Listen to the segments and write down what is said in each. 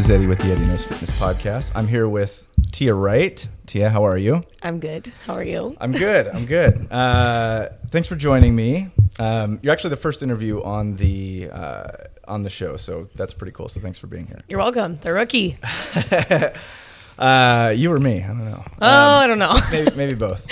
is Eddie with the Eddie Knows Fitness Podcast. I'm here with Tia Wright. Tia, how are you? I'm good. How are you? I'm good. Thanks for joining me. You're actually the first interview on the show, so that's pretty cool. So thanks for being here. You're welcome. The rookie. You or me? I don't know. I don't know. maybe both.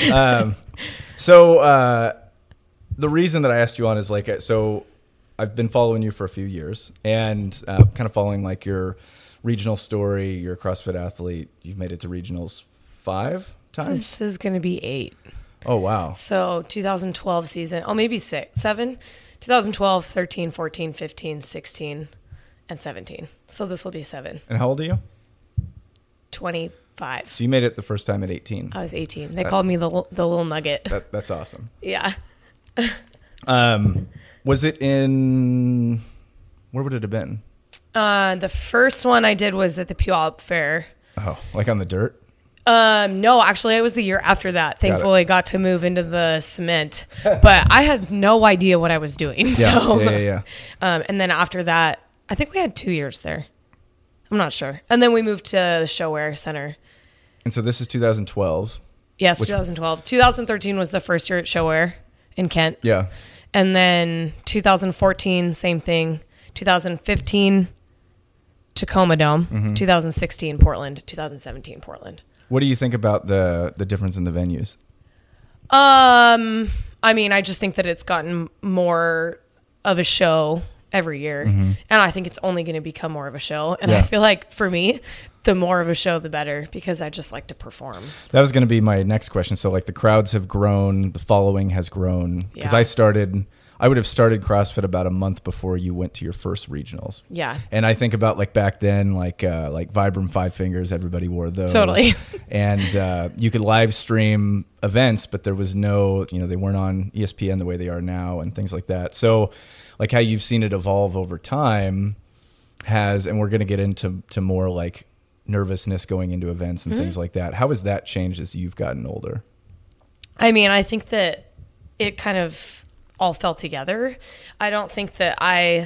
So the reason that I asked you on is so I've been following you for a few years and kind of following like your regional story. You're a CrossFit athlete. You've made it to regionals 5 times. This is going to be 8. Oh, wow. So 2012 season. Oh, maybe 7. 2012, 13, 14, 15, 16, and 17. So this will be 7. And how old are you? 25. So you made it the first time at 18. I was 18. They called me the little nugget. That's awesome. Yeah. Was it in, where would it have been? The first one I did was at the Puyallup Fair. Oh, like on the dirt? No, actually it was the year after that. Thankfully I got to move into the cement, but I had no idea what I was doing. Yeah. And then after that, I think we had 2 years there. I'm not sure. And then we moved to the ShoWare Center. And so this is 2012. Yes, 2012. 2013 was the first year at ShoWare in Kent. Yeah. And then 2014, same thing. 2015, Tacoma Dome. 2016, Portland. 2017, Portland. What do you think about the difference in the venues? I mean, I just think that it's gotten more of a show every year. And I think it's only going to become more of a show. And I feel like for me, the more of a show, the better, because I just like to perform. That was going to be my next question. So like the crowds have grown, the following has grown. Because I would have started CrossFit about a month before you went to your first regionals. Yeah. And I think about like back then, like Vibram 5 Fingers, everybody wore those. Totally. And you could live stream events, but there was no, they weren't on ESPN the way they are now and things like that. So like how you've seen it evolve over time and we're going to get into more like nervousness going into events and things like that. How has that changed as you've gotten older? I mean, I think that it kind of all fell together. I don't think that I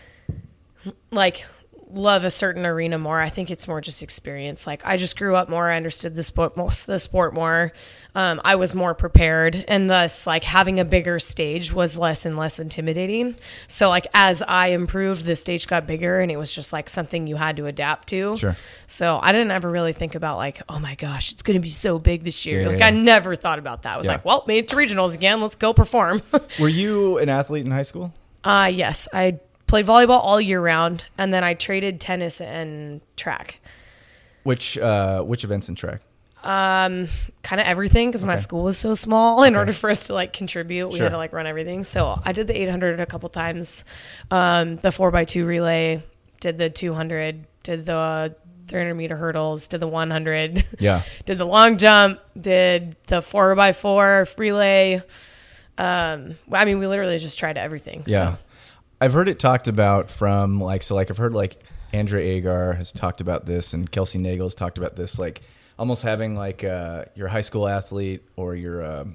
love a certain arena more. I think it's more just experience. Like I just grew up more. I understood the sport more. I was more prepared, and thus like having a bigger stage was less and less intimidating. So like as I improved, the stage got bigger, and it was just like something you had to adapt to. Sure. So I didn't ever really think about like, oh my gosh, it's going to be so big this year. I never thought about that. I was like, well, made it to regionals again. Let's go perform. Were you an athlete in high school? Yes, I played volleyball all year round, and then I traded tennis and track. Which events in track? Kind of everything, because my school was so small. In order for us to like contribute, we had to like run everything. So I did the 800 a couple times, the 4x2 relay, did the 200, did the 300 meter hurdles, did the 100, did the long jump, did the 4x4 relay. I mean, we literally just tried everything. Yeah. So. I've heard it talked about from I've heard like Andrea Agar has talked about this and Kelsey Nagel has talked about this, like almost having like your high school athlete or your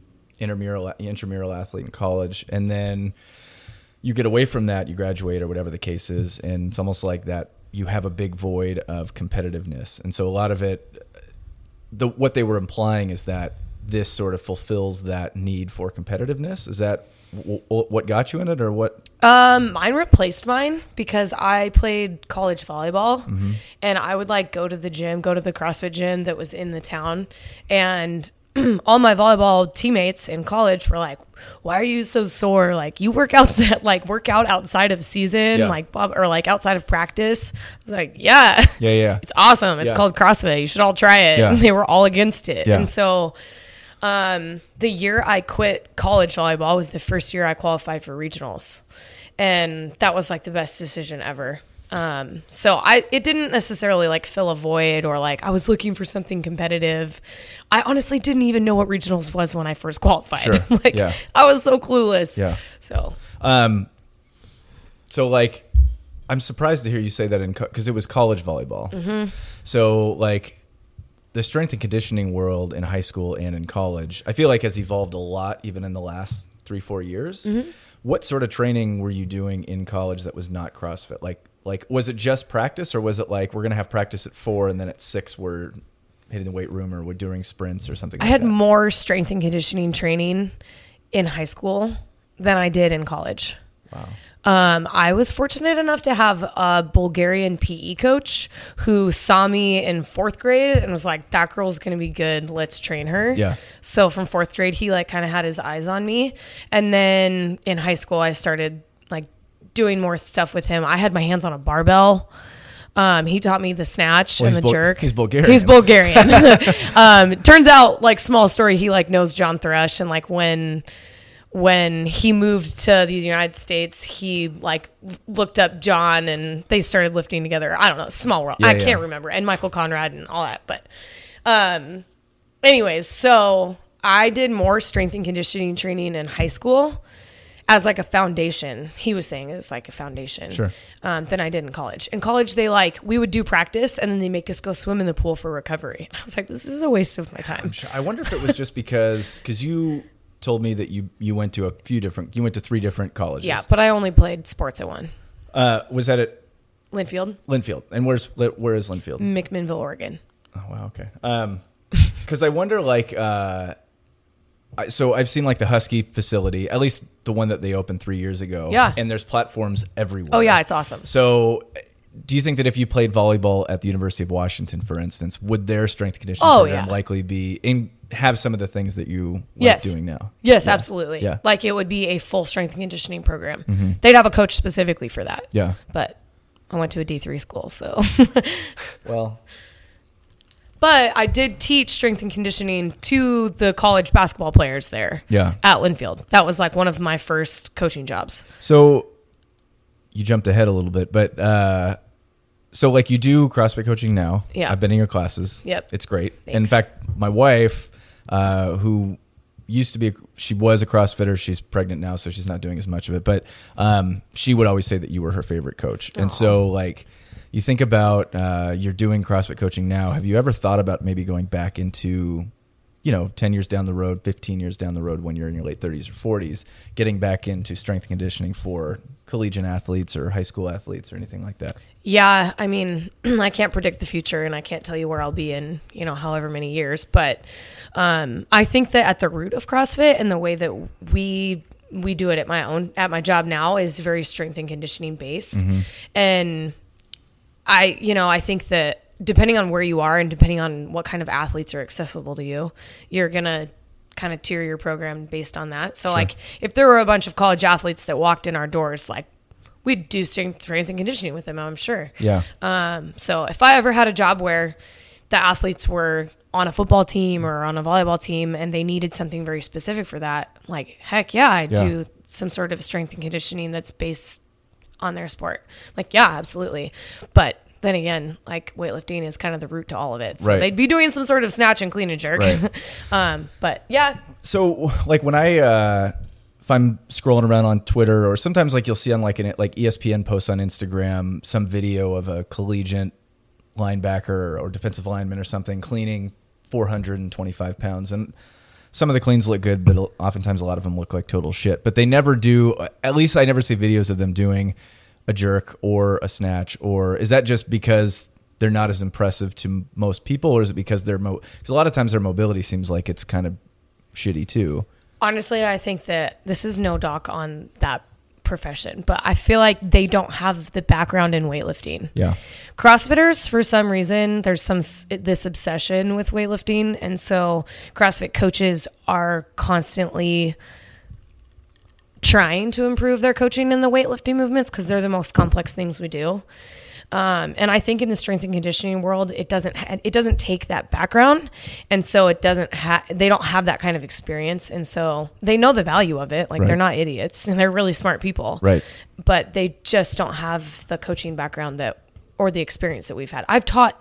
intramural athlete in college, and then you get away from that, you graduate or whatever the case is, and it's almost like that you have a big void of competitiveness. And so a lot of it, what they were implying is that this sort of fulfills that need for competitiveness. Is that what got you in it, or what? Mine replaced mine, because I played college volleyball, and I would like go to the CrossFit gym that was in the town, and all my volleyball teammates in college were like, why are you so sore? Like you work out outside of season, or like outside of practice. I was like, yeah, it's awesome. It's called CrossFit. You should all try it. Yeah. And they were all against it. Yeah. And so the year I quit college volleyball was the first year I qualified for regionals. And that was like the best decision ever. So it didn't necessarily like fill a void, or like I was looking for something competitive. I honestly didn't even know what regionals was when I first qualified. Sure. I was so clueless. Yeah. So like, I'm surprised to hear you say that because it was college volleyball. So like, the strength and conditioning world in high school and in college, I feel like has evolved a lot, even in the last 3-4 years. What sort of training were you doing in college that was not CrossFit? Like like, was it just practice, or was it like, we're going to have practice at 4 and then at 6 we're hitting the weight room, or we're doing sprints or something I like had that? more strength and conditioning training in high school than I did in college. Wow. I was fortunate enough to have a Bulgarian PE coach who saw me in 4th grade and was like, that girl's going to be good. Let's train her. Yeah. So from 4th grade, he like kind of had his eyes on me. And then in high school, I started like doing more stuff with him. I had my hands on a barbell. He taught me the snatch and the jerk. He's Bulgarian. He's Bulgarian. Turns out, like, small story, he like knows John Thresh, and like when he moved to the United States, he like looked up John and they started lifting together. I don't know, small world. I can't remember. And Michael Conrad and all that. But anyways, so I did more strength and conditioning training in high school as like a foundation. He was saying it was like a foundation. Sure. Than I did in college. In college, we would do practice and then they make us go swim in the pool for recovery. I was like, this is a waste of my time. I wonder if it was just because you told me that you went to 3 different colleges. Yeah, but I only played sports at one. Was that at Linfield? Linfield. And where is Linfield? McMinnville, Oregon. Oh, wow. Okay. Because I wonder, like, so I've seen like the Husky facility, at least the one that they opened 3 years ago. Yeah. And there's platforms everywhere. Oh yeah, it's awesome. So do you think that if you played volleyball at the University of Washington, for instance, would their strength conditioning program likely have some of the things that you like doing now? Yes, absolutely. Yeah. Like it would be a full strength and conditioning program. Mm-hmm. They'd have a coach specifically for that. Yeah. But I went to a D3 school, so. Well. But I did teach strength and conditioning to the college basketball players there. Yeah. At Linfield. That was like one of my first coaching jobs. So you jumped ahead a little bit, but so like you do CrossFit coaching now. Yeah. I've been in your classes. Yep. It's great. Thanks. In fact, my wife, who she was a CrossFitter. She's pregnant now, so she's not doing as much of it. But she would always say that you were her favorite coach. And so like you think about you're doing CrossFit coaching now. Have you ever thought about maybe going back into, 10 years down the road, 15 years down the road when you're in your late 30s or 40s, getting back into strength and conditioning for collegiate athletes or high school athletes or anything like that? Yeah, I mean, I can't predict the future and I can't tell you where I'll be in, however many years. But I think that at the root of CrossFit and the way that we do it at my job now is very strength and conditioning based. Mm-hmm. And I think that depending on where you are and depending on what kind of athletes are accessible to you, you're going to kind of tier your program based on that. So like if there were a bunch of college athletes that walked in our doors, like we'd do strength and conditioning with them, I'm sure. Yeah. So if I ever had a job where the athletes were on a football team or on a volleyball team and they needed something very specific for that, like, heck yeah, I'd do some sort of strength and conditioning that's based on their sport. Like, yeah, absolutely. But then again, like weightlifting is kind of the root to all of it. So they'd be doing some sort of snatch and clean and jerk. Right. But yeah. So like when if I'm scrolling around on Twitter, or sometimes like you'll see on like ESPN posts on Instagram, some video of a collegiate linebacker or defensive lineman or something cleaning 425 pounds. And some of the cleans look good, but oftentimes a lot of them look like total shit. But they never do, at least I never see videos of them doing a jerk or a snatch. Or is that just because they're not as impressive to most people, or is it because because a lot of times their mobility seems like it's kind of shitty too? Honestly, I think that this is no doc on that profession, but I feel like they don't have the background in weightlifting. Yeah. CrossFitters, for some reason, there's this obsession with weightlifting. And so CrossFit coaches are constantly trying to improve their coaching in the weightlifting movements because they're the most complex things we do. And I think in the strength and conditioning world, it doesn't take that background. And so they don't have that kind of experience. And so they know the value of it. Like they're not idiots and they're really smart people, right? But they just don't have the coaching background or the experience that we've had. I've taught,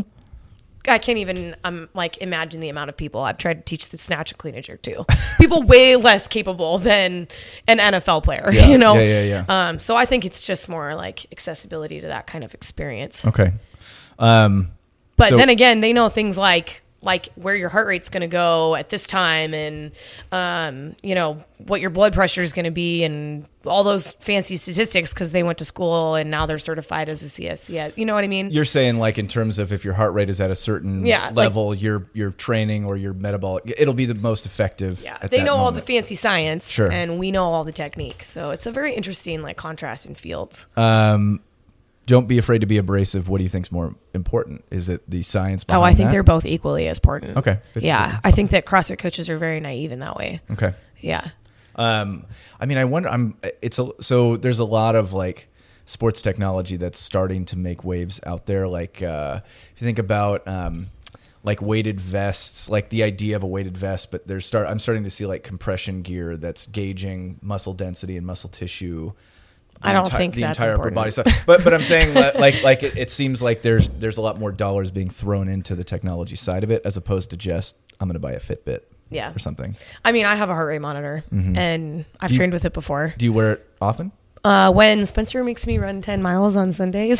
I can't even imagine the amount of people I've tried to teach the snatch and clean and jerk to. People way less capable than an NFL player, Yeah. So I think it's just more like accessibility to that kind of experience. Okay. But then again, they know things like like where your heart rate's going to go at this time, and you know, what your blood pressure is going to be, and all those fancy statistics, because they went to school and now they're certified as a CSCS. You know what I mean? You're saying like in terms of if your heart rate is at a certain level, like, your training or your metabolic, it'll be the most effective. Yeah, at they that know all moment. the fancy science, Sure. and we know all the techniques. So it's a very interesting like contrast in fields. Don't be afraid to be abrasive. What do you think's more important? Is it the science behind I think that? they're both equally as important. Okay. 50-50. Yeah, I think that CrossFit coaches are very naive in that way. Okay. Yeah. I mean, I wonder. So there's a lot of like sports technology that's starting to make waves out there. Like if you think about like weighted vests, like the idea of a weighted vest, but I'm starting to see like compression gear that's gauging muscle density and muscle tissue. I don't think the that's entire upper important. body stuff. But I'm saying like it seems like there's a lot more dollars being thrown into the technology side of it as opposed to just I'm going to buy a Fitbit. Yeah. Or something. I mean, I have a heart rate monitor, and I've trained with it before. Do you wear it often? When Spencer makes me run 10 miles on Sundays,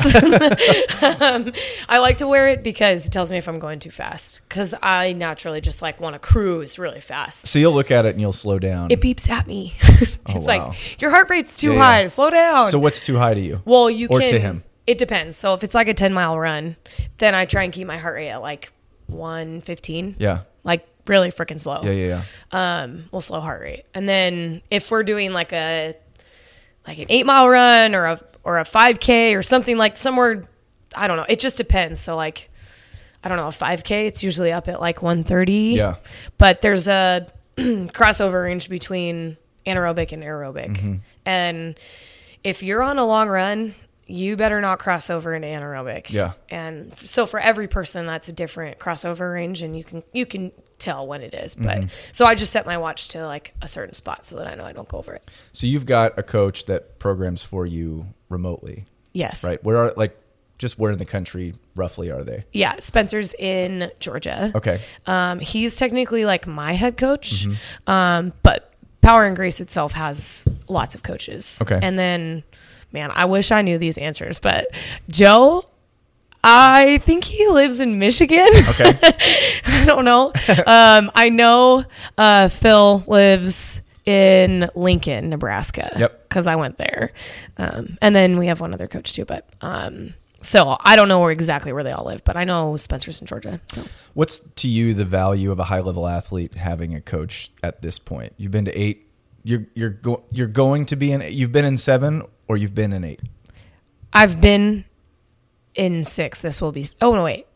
I like to wear it because it tells me if I'm going too fast, because I naturally just like want to cruise really fast. So you'll look at it and you'll slow down. It beeps at me. Oh, It's wow. like, your heart rate's too Yeah, high. yeah. Slow down. So what's too high to you? Well, you Or can. to him? It depends. So if it's like a 10-mile run, then I try and keep my heart rate at like 115. Yeah. Like really freaking slow. Yeah. Well, slow heart rate. And then if we're doing like an 8-mile run or a 5K or something, like somewhere, I don't know. It just depends. So like, I don't know, a 5K, it's usually up at like 130. Yeah. But there's a crossover range between anaerobic and aerobic. And if you're on a long run, you better not cross over into anaerobic. Yeah. And so for every person, that's a different crossover range, and you can tell when it is. But so I just set my watch to like a certain spot so that I know I don't go over it. So you've got a coach that programs for you remotely, Yes. right? Just where in the country roughly are they? Yeah. Spencer's in Georgia. Okay. He's technically like my head coach. But Power and Grace itself has lots of coaches. Okay. And then, man, I wish I knew these answers, but Joe, I think he lives in Michigan. Okay. I don't know. I know Phil lives in Lincoln, Nebraska. Yep. Because I went there. And then we have one other coach too, but so I don't know exactly where they all live, but I know Spencer's in Georgia. So What's to you the value of a high level athlete having a coach at this point? You've been to 8. You're going to be in. You've been in 7 or you've been in 8. I've been in 6. This will be. Oh no, wait.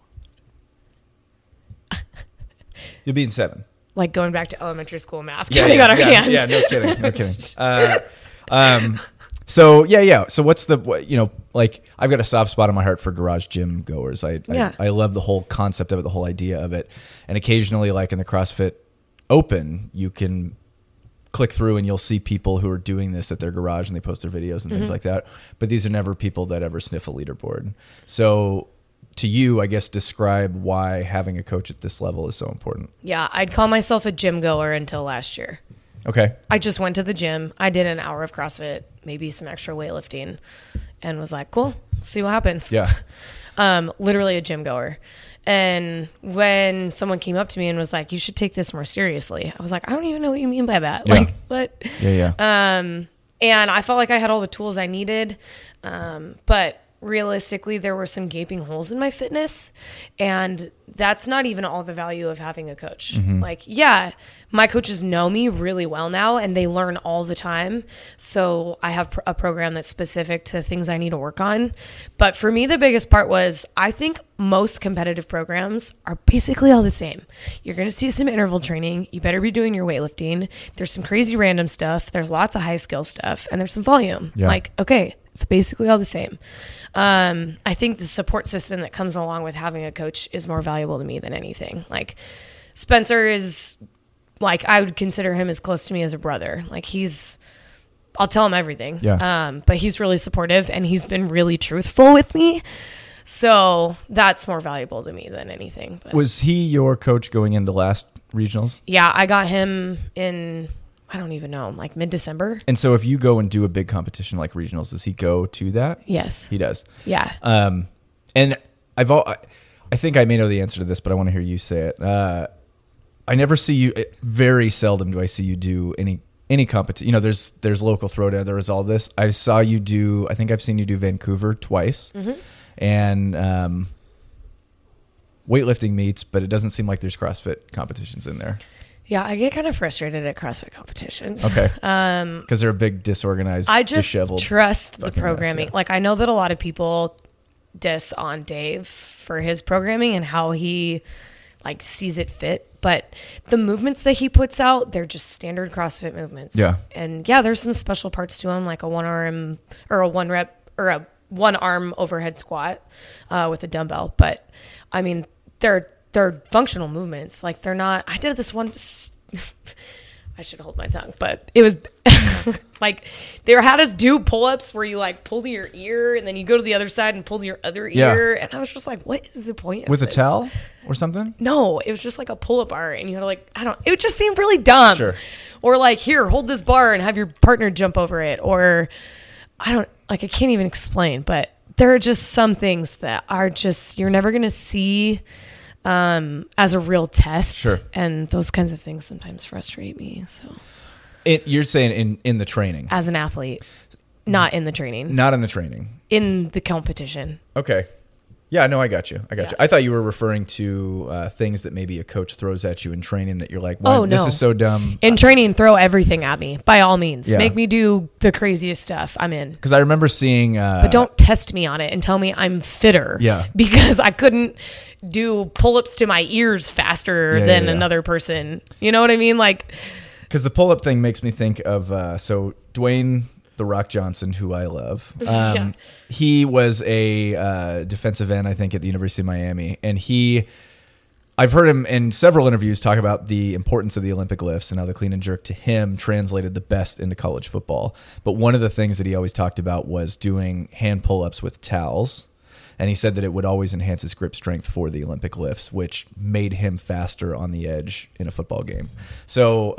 You'll be in 7. Like going back to elementary school math, counting on our hands. Yeah, no kidding, no kidding. So yeah. So what's like I've got a soft spot in my heart for garage gym goers. I love the whole concept of it, the whole idea of it. And occasionally, like in the CrossFit Open, you can click through and you'll see people who are doing this at their garage and they post their videos and things like that. But these are never people that ever sniff a leaderboard. So to you, I guess, describe why having a coach at this level is so important. Yeah, I'd call myself a gym goer until last year. Okay. I just went to the gym. I did an hour of CrossFit, maybe some extra weightlifting, and was like, cool, see what happens. Yeah. Literally a gym goer. And when someone came up to me and was like, you should take this more seriously, I was like, I don't even know what you mean by that. Yeah. Like, what? Yeah. And I felt like I had all the tools I needed. But realistically, there were some gaping holes in my fitness, and that's not even all the value of having a coach. Like, yeah, my coaches know me really well now and they learn all the time. So I have a program that's specific to things I need to work on. But for me, the biggest part was I think most competitive programs are basically all the same. You're going to see some interval training. You better be doing your weightlifting. There's some crazy random stuff. There's lots of high skill stuff, and there's some volume. Yeah. Like, okay, it's basically all the same. I think the support system that comes along with having a coach is more valuable to me than anything. Like, Spencer is, like, I would consider him as close to me as a brother. Like, I'll tell him everything. Yeah. But he's really supportive and he's been really truthful with me. So that's more valuable to me than anything. But Was he your coach going into last regionals? yeah, I got him in, I don't even know, like mid-December. And so if you go and do a big competition like regionals, does he go to that? Yes. He does. Yeah. And I think I may know the answer to this, but I want to hear you say it. I never see you. Very seldom do I see you do any competition. You know, there's local throwdown. There is all this. I saw you do. I think I've seen you do Vancouver twice, and weightlifting meets, but it doesn't seem like there's CrossFit competitions in there. Yeah, I get kind of frustrated at CrossFit competitions. Okay. Because they're a big disorganized, I just disheveled trust the programming. mess, yeah. Like, I know that a lot of people diss on Dave for his programming and how he like sees it fit, but the movements that he puts out, they're just standard CrossFit movements. Yeah. And yeah, there's some special parts to them, like a 1 arm or a 1 rep or a 1 arm overhead squat with a dumbbell. But I mean, they're functional movements. Like, they're not. I did this one. I should hold my tongue, but it was like they had us do pull-ups where you like pull to your ear and then you go to the other side and pull to your other ear. And I was just like, what is the point of with this? a towel or something? No, it was just like a pull-up bar, and you had to like, it just seemed really dumb. Sure. Or like, here, hold this bar and have your partner jump over it. Or I can't even explain, but there are just some things that are just, you're never going to see as a real test. Sure. And those kinds of things sometimes frustrate me. So You're saying in the training, as an athlete, not in the training, not in the training, in the competition. Okay. Yeah, no, I got you. Yeah. I thought you were referring to things that maybe a coach throws at you in training that you're like, wow, Oh, this no. is so dumb. In training, throw everything at me, by all means. Yeah. Make me do the craziest stuff. I'm in. Because I remember seeing... But don't test me on it and tell me I'm fitter. Yeah. Because I couldn't do pull-ups to my ears faster than yeah. another person. You know what I mean? Like, Because the pull-up thing makes me think of... so Dwayne The Rock Johnson, who I love, Yeah. he was a defensive end, I think, at the University of Miami. And I've heard him in several interviews talk about the importance of the Olympic lifts and how the clean and jerk to him translated the best into college football. But one of the things that he always talked about was doing hand pull-ups with towels. And he said that it would always enhance his grip strength for the Olympic lifts, which made him faster on the edge in a football game. So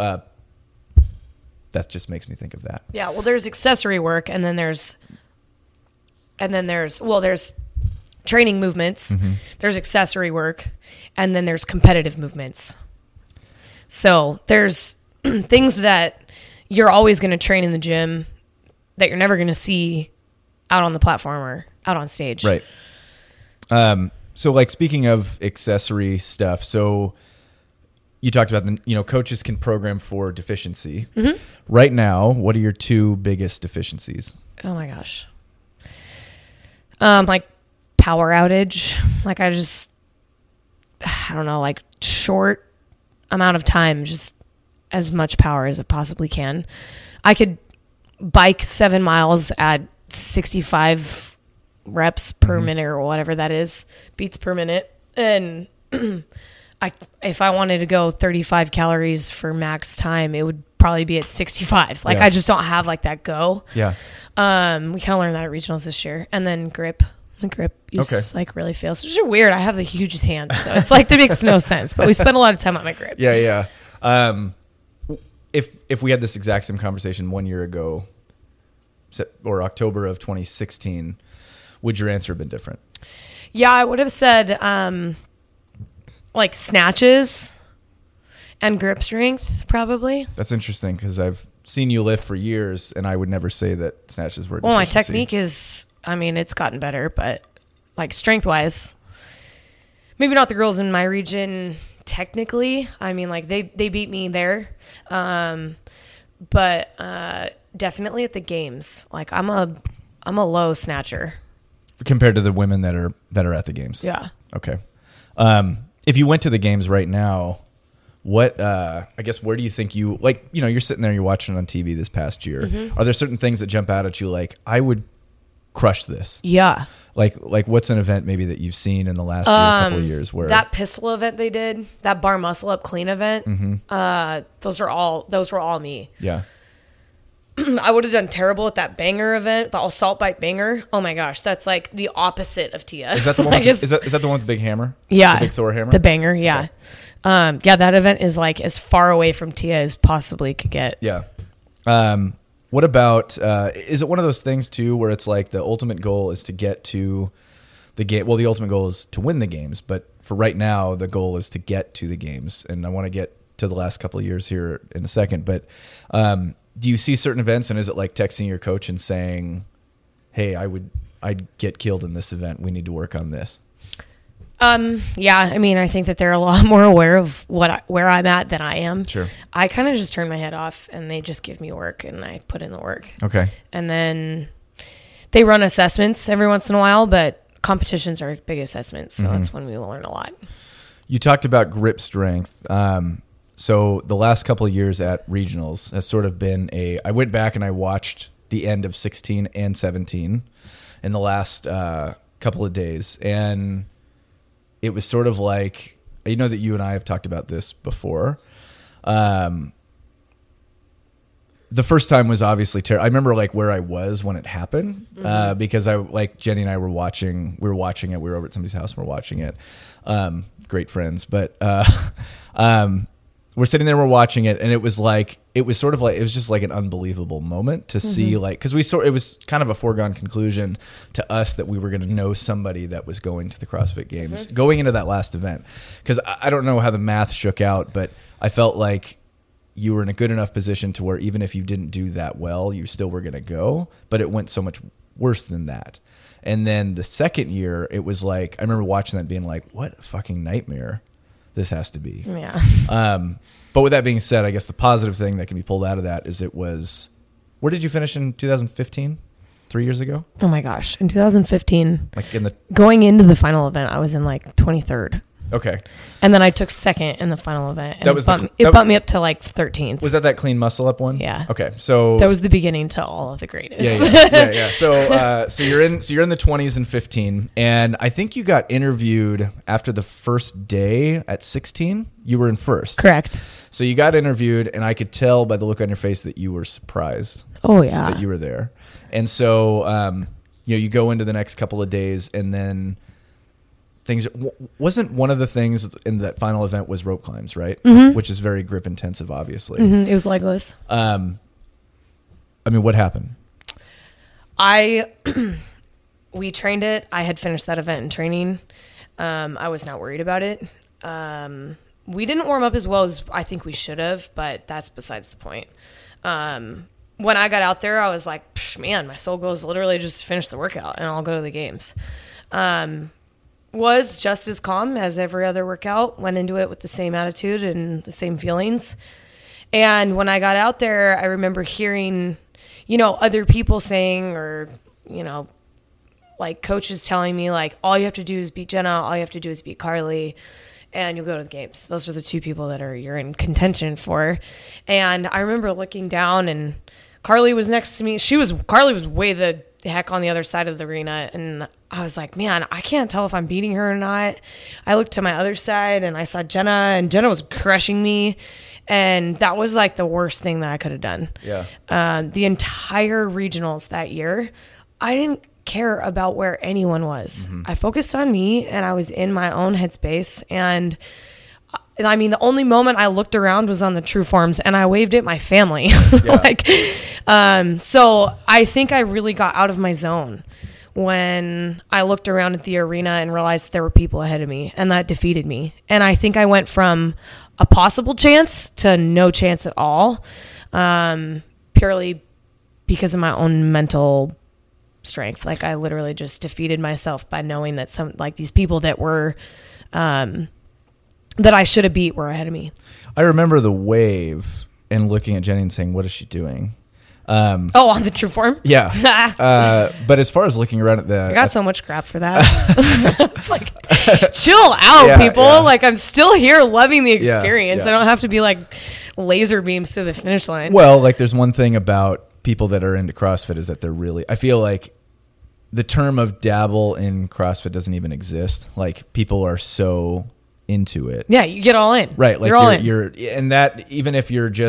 that just makes me think of that. yeah, well, there's accessory work, and then there's training movements. Mm-hmm. There's accessory work, and then there's competitive movements. So there's things that you're always going to train in the gym that you're never going to see out on the platform or out on stage. Right. So like speaking of accessory stuff, so you talked about coaches can program for deficiency. Mm-hmm. Right now, what are your 2 biggest deficiencies? Oh my gosh. Like power outage. Like I don't know, like short amount of time, just as much power as it possibly can. I could bike 7 miles at 65 reps per minute or whatever that is, beats per minute. And if I wanted to go 35 calories for max time, it would probably be at 65. Like Yeah. I just don't have like that go. Yeah. We kind of learned that at regionals this year. And then grip. The grip is like really fails. It's just weird. I have the hugest hands, so it's like it makes no sense. But we spend a lot of time on my grip. Yeah. If we had this exact same conversation 1 year ago, or October of 2016, would your answer have been different? Yeah, I would have said like snatches and grip strength, probably. That's interesting because I've seen you lift for years, and I would never say that snatches were a Well, my deficiency. technique is, it's gotten better, but like strength-wise, maybe not the girls in my region technically. Like they beat me there. But definitely at the games. Like I'm a low snatcher. compared to the women that are at the games. Yeah. Okay. If you went to the games right now, what I guess where do you think you're sitting there, you're watching it on TV this past year. Mm-hmm. Are there certain things that jump out at you like I would crush this? Yeah. Like what's an event maybe that you've seen in the last couple of years where That pistol event they did, that bar muscle up clean event, those were all me. Yeah. I would have done terrible at that banger event, the assault bike banger. Oh my gosh, that's like the opposite of Tia. Is that the one Like, is that the one with the big hammer? Yeah. The big Thor hammer? The banger, yeah. Yeah, that event is like as far away from Tia as possibly could get. Yeah. What about is it one of those things too where it's like the ultimate goal is to get to the game. Well, the ultimate goal is to win the games, but for right now, the goal is to get to the games. And I want to get to the last couple of years here in a second. But do you see certain events, and is it like texting your coach and saying, "Hey, I'd get killed in this event. We need to work on this"? Yeah, I mean, I think that they're a lot more aware of where I'm at than I am. Sure. I kind of just turn my head off, and they just give me work, and I put in the work. Okay. And then they run assessments every once in a while, but competitions are big assessments, so that's when we learn a lot. You talked about grip strength. So the last couple of years at regionals has sort of been I went back and I watched the end of 16 and 17 in the last couple of days. And it was sort of like, you know that you and I have talked about this before. The first time was obviously terrible. I remember like where I was when it happened, because Jenny and I were watching it. We were over at somebody's house and we're watching it. Great friends, but we're sitting there, we're watching it, and it was just like an unbelievable moment to see, like, because it was kind of a foregone conclusion to us that we were going to know somebody that was going to the CrossFit Games going into that last event. Because I don't know how the math shook out, but I felt like you were in a good enough position to where even if you didn't do that well, you still were going to go, but it went so much worse than that. And then the second year, it was like, I remember watching that being like, what a fucking nightmare this has to be. Yeah. But with that being said, I guess the positive thing that can be pulled out of that is where did you finish in 2015? 3 years ago? Oh my gosh. In 2015, Like going into the final event, I was in like 23rd. Okay. And then I took second in the final event. And That it bumped me up to like 13th. Was that clean muscle up one? Yeah. Okay. So that was the beginning to all of the greatest. Yeah. So you're in the 20s and 15, and I think you got interviewed after the first day at 16. You were in first. Correct. So you got interviewed, and I could tell by the look on your face that you were surprised. Oh yeah. That you were there, and so you go into the next couple of days, and then. Wasn't one of the things in that final event was rope climbs, right? Mm-hmm. Which is very grip intensive, obviously. Mm-hmm. It was legless. I mean, what happened? We trained it. I had finished that event in training. I was not worried about it. We didn't warm up as well as I think we should have, but that's besides the point. When I got out there, I was like, man, my sole goal is literally just to finish the workout and I'll go to the games. Was just as calm as every other workout, went into it with the same attitude and the same feelings. And when I got out there, I remember hearing, other people saying, or, like coaches telling me like, all you have to do is beat Jenna. All you have to do is beat Carly and you'll go to the games. Those are the two people that you're in contention for. And I remember looking down and Carly was next to me. Carly was way the heck on the other side of the arena, and I was like, man, I can't tell if I'm beating her or not. I looked to my other side and I saw Jenna, and Jenna was crushing me, and that was like the worst thing that I could have done. Yeah. The entire regionals that year, I didn't care about where anyone was. Mm-hmm. I focused on me, and I was in my own headspace. And I mean, the only moment I looked around was on the True Forms, and I waved at my family. Yeah. So I think I really got out of my zone when I looked around at the arena and realized there were people ahead of me, and that defeated me. And I think I went from a possible chance to no chance at all, purely because of my own mental strength. Like, I literally just defeated myself by knowing that these people that were, that I should have beat were ahead of me. I remember the wave and looking at Jenny and saying, what is she doing? On the True Form? Yeah. But as far as looking around at I got so much crap for that. It's like, chill out, people. Yeah. Like, I'm still here loving the experience. Yeah. I don't have to be like laser beams to the finish line. Well, like, there's one thing about people that are into CrossFit is that they're really, I feel like the term of dabble in CrossFit doesn't even exist. Like, people are so into it. Yeah, you get all in. Right. Like, you're all in. And that, even if you're just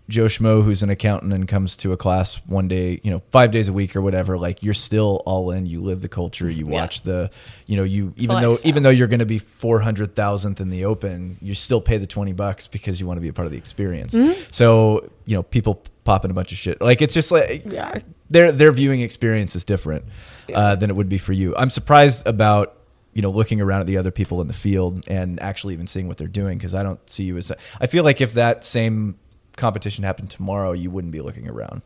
Joe Schmo who's an accountant and comes to a class one day, 5 days a week or whatever, like you're still all in. You live the culture. You watch even though you're going to be 400,000th in the Open, you still pay the $20 because you want to be a part of the experience. So people popping a bunch of shit. Like it's just like their viewing experience is different than it would be for you. I'm surprised about looking around at the other people in the field and actually even seeing what they're doing, because I don't see you as. I feel like if that same competition happened tomorrow, you wouldn't be looking around.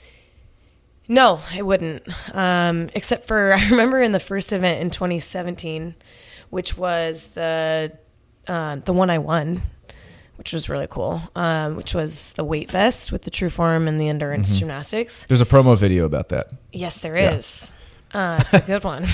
No, I wouldn't. Except for, I remember in the first event in 2017, which was the one I won, which was really cool, which was the weight vest with the True Form and the endurance gymnastics. There's a promo video about that. Yes, there is. It's a good one.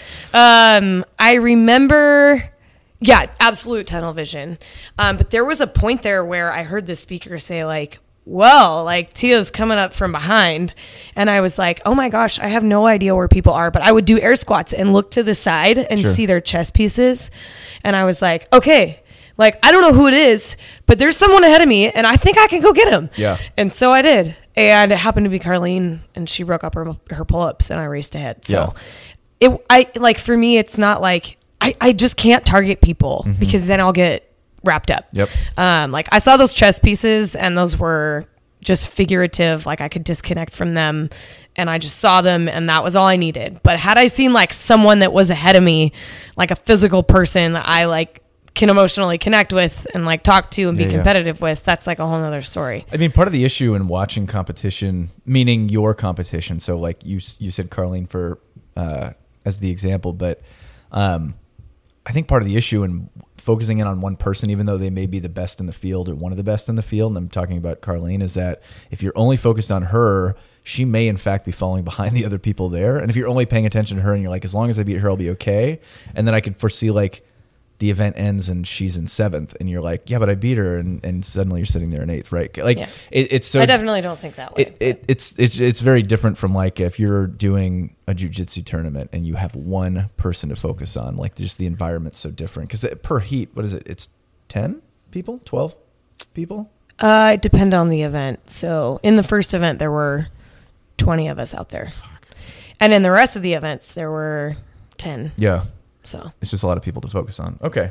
I remember... Yeah, absolute tunnel vision. But there was a point there where I heard the speaker say like, well, like Tia's coming up from behind. And I was like, oh my gosh, I have no idea where people are. But I would do air squats and look to the side and see their chest pieces. And I was like, okay, like, I don't know who it is, but there's someone ahead of me and I think I can go get him. Yeah. And so I did. And it happened to be Carlene, and she broke up her pull-ups and I raced ahead. So for me, it's not like, I just can't target people because then I'll get wrapped up. Yep. Like I saw those chest pieces and those were just figurative. Like I could disconnect from them and I just saw them and that was all I needed. But had I seen like someone that was ahead of me, like a physical person that I like can emotionally connect with and like talk to and be competitive with, that's like a whole nother story. I mean, part of the issue in watching competition, meaning your competition. So like you said Carlene for, as the example, but, I think part of the issue in focusing in on one person, even though they may be the best in the field or one of the best in the field, and I'm talking about Carlene, is that if you're only focused on her, she may in fact be falling behind the other people there. And if you're only paying attention to her and you're like, as long as I beat her, I'll be okay. And then I could foresee like the event ends and she's in 7th and you're like, yeah, but I beat her. And suddenly you're sitting there in 8th, right? Like it's so, I definitely don't think that way. It's very different from like if you're doing a jiu-jitsu tournament and you have one person to focus on, like just the environment's so different. Because per heat, what is it? It's 10 people, 12 people? It depended on the event. So in the first event, there were 20 of us out there. Fuck. And in the rest of the events, there were 10. Yeah. So it's just a lot of people to focus on. Okay.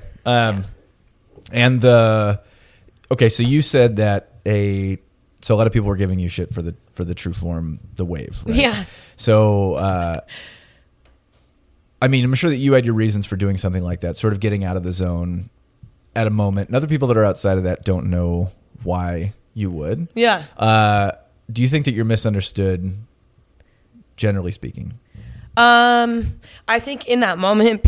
So you said that so a lot of people were giving you shit for the True Form, the wave, right? Yeah. So, I mean, I'm sure that you had your reasons for doing something like that, sort of getting out of the zone at a moment. And other people that are outside of that don't know why you would. Yeah. Do you think that you're misunderstood, generally speaking? I think in that moment,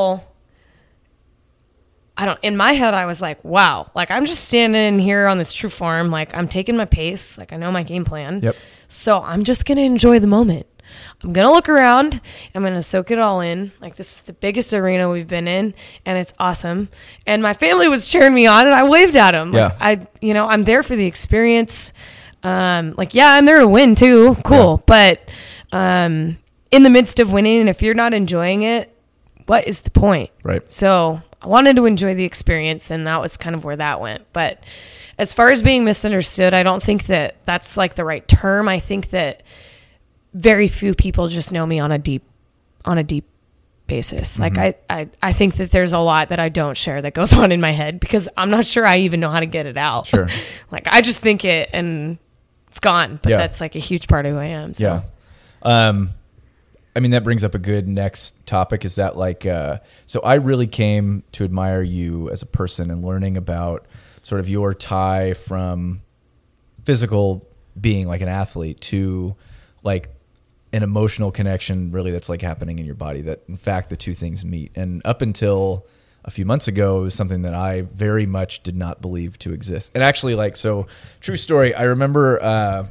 in my head, I was like, wow, like I'm just standing here on this True Form. Like I'm taking my pace. Like I know my game plan. Yep. So I'm just going to enjoy the moment. I'm going to look around. I'm going to soak it all in. Like this is the biggest arena we've been in and it's awesome. And my family was cheering me on and I waved at them. Yeah. Like I'm there for the experience. I'm there to win too. Cool. Yeah. But, in the midst of winning, and if you're not enjoying it, what is the point? Right. So I wanted to enjoy the experience, and that was kind of where that went. But as far as being misunderstood, I don't think that that's like the right term. I think that very few people just know me on a deep basis. Mm-hmm. Like I think that there's a lot that I don't share that goes on in my head because I'm not sure I even know how to get it out. Sure. Like I just think it and it's gone, but that's like a huge part of who I am. So. Yeah. I mean, that brings up a good next topic. Is that like, so I really came to admire you as a person and learning about sort of your tie from physical being like an athlete to like an emotional connection really that's like happening in your body, that in fact the two things meet. And up until a few months ago, it was something that I very much did not believe to exist. And actually like, so true story, I remember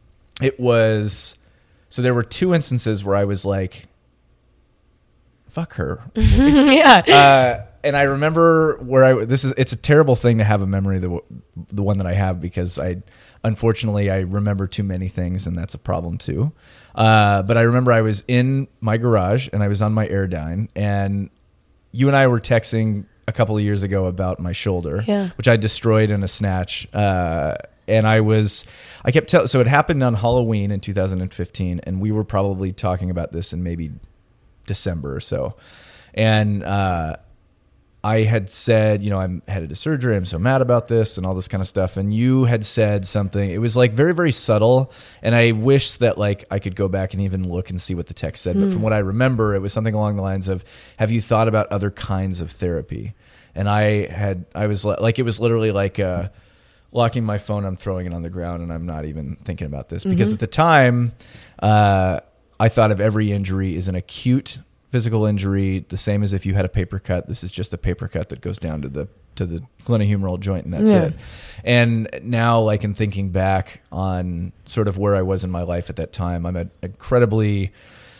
so there were two instances where I was like, fuck her. Yeah. And I remember it's a terrible thing to have a memory, the one that I have, because unfortunately I remember too many things and that's a problem too. But I remember I was in my garage and I was on my Airdyne and you and I were texting a couple of years ago about my shoulder, which I destroyed in a snatch. And so it happened on Halloween in 2015, and we were probably talking about this in maybe December or so. And I had said, I'm headed to surgery. I'm so mad about this and all this kind of stuff. And you had said something. It was like very, very subtle. And I wish that like I could go back and even look and see what the text said. But from what I remember, it was something along the lines of, have you thought about other kinds of therapy? And I was like, it was literally like locking my phone. I'm throwing it on the ground and I'm not even thinking about this. Because at the time, I thought of every injury as an acute physical injury, the same as if you had a paper cut. This is just a paper cut that goes down to the glenohumeral joint, and that's it. And now, like in thinking back on sort of where I was in my life at that time, I'm an incredibly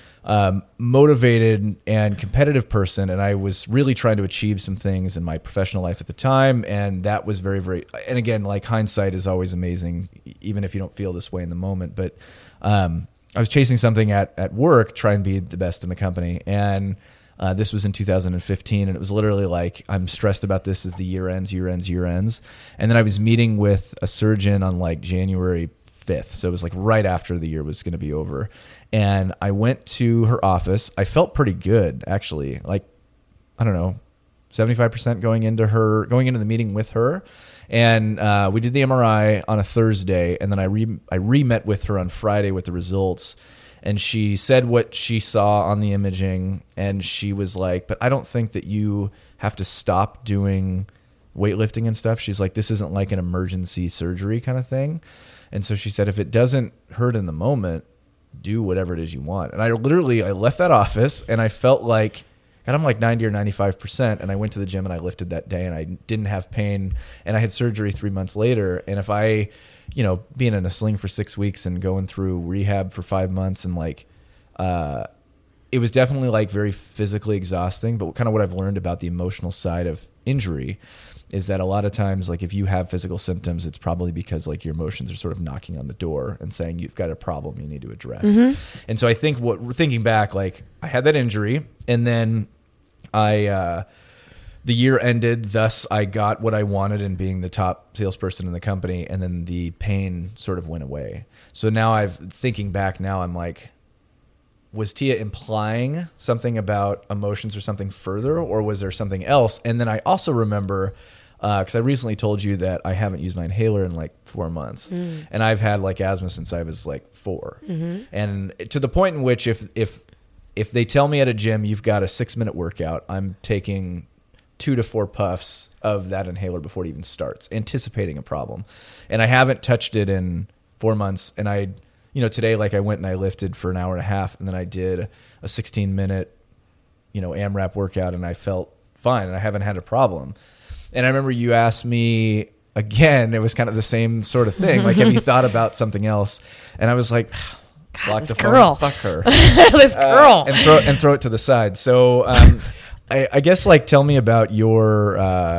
motivated and competitive person, and I was really trying to achieve some things in my professional life at the time, and that was very, very. And again, like hindsight is always amazing, even if you don't feel this way in the moment, but. I was chasing something at work, trying to be the best in the company. And this was in 2015. And it was literally like, I'm stressed about this as the year ends. And then I was meeting with a surgeon on like January 5th. So it was like right after the year was going to be over. And I went to her office. I felt pretty good, actually. Like, I don't know, 75% going into the meeting with her. And we did the MRI on a Thursday, and then I re-met with her on Friday with the results. And she said what she saw on the imaging, and she was like, but I don't think that you have to stop doing weightlifting and stuff. She's like, this isn't like an emergency surgery kind of thing. And so she said, if it doesn't hurt in the moment, do whatever it is you want. And I left that office, and I felt like, God, I'm like 90 or 95%. And I went to the gym and I lifted that day and I didn't have pain. And I had surgery 3 months later. And if I, being in a sling for 6 weeks and going through rehab for 5 months and like, it was definitely like very physically exhausting. But kind of what I've learned about the emotional side of injury is that a lot of times, like if you have physical symptoms, it's probably because like your emotions are sort of knocking on the door and saying you've got a problem you need to address. And so I think thinking back, like I had that injury and then the year ended, thus I got what I wanted in being the top salesperson in the company, and then the pain sort of went away. So now thinking back now, I'm like, was Tia implying something about emotions or something further, or was there something else? And then I also remember, because I recently told you that I haven't used my inhaler in like 4 months, and I've had like asthma since I was like 4, and to the point in which if they tell me at a gym you've got a 6-minute workout, I'm taking 2 to 4 puffs of that inhaler before it even starts, anticipating a problem. And I haven't touched it in 4 months. And today, like I went and I lifted for an hour and a half, and then I did a 16-minute, AMRAP workout, and I felt fine, and I haven't had a problem. And I remember you asked me again, it was kind of the same sort of thing. Like, have you thought about something else? And I was like, block the phone, fuck her. This girl. And throw it to the side. So I guess like tell me about your,